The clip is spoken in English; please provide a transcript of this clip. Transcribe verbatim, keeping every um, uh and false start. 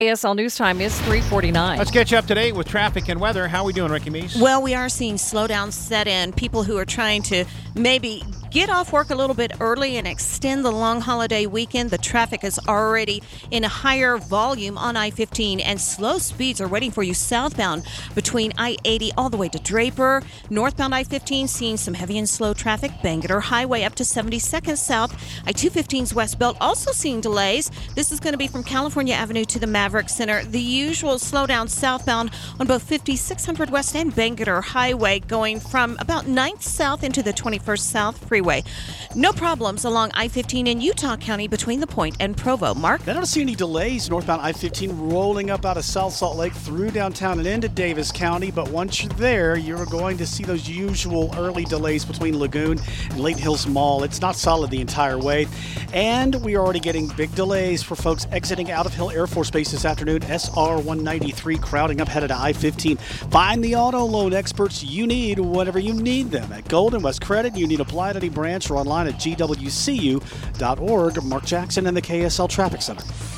A S L News Time is three forty-nine. Let's get you up to date with traffic and weather. How are we doing, Ricky Meese? Well, we are seeing slowdowns set in. People who are trying to maybe get off work a little bit early and extend the long holiday weekend. The traffic is already in a higher volume on I fifteen, and slow speeds are waiting for you southbound between I eighty all the way to Draper. Northbound I fifteen seeing some heavy and slow traffic. Bangerter Highway up to seventy-second South. I two fifteen's West Belt also seeing delays. This is going to be from California Avenue to the Maverick Center. The usual slowdown southbound on both fifty-six hundred West and Bangerter Highway, going from about ninth South into the twenty-first South Freeway. No problems along I fifteen in Utah County between The Point and Provo. Mark? I don't see any delays northbound I fifteen rolling up out of South Salt Lake through downtown and into Davis County, but once you're there, you're going to see those usual early delays between Lagoon and Lake Hills Mall. It's not solid the entire way, and we are already getting big delays for folks exiting out of Hill Air Force Base this afternoon. S R one ninety-three crowding up headed to I fifteen. Find the auto loan experts you need whenever you need them at Golden West Credit. You need apply to any branch or online at G W C U dot org. Mark Jackson and the K S L Traffic Center.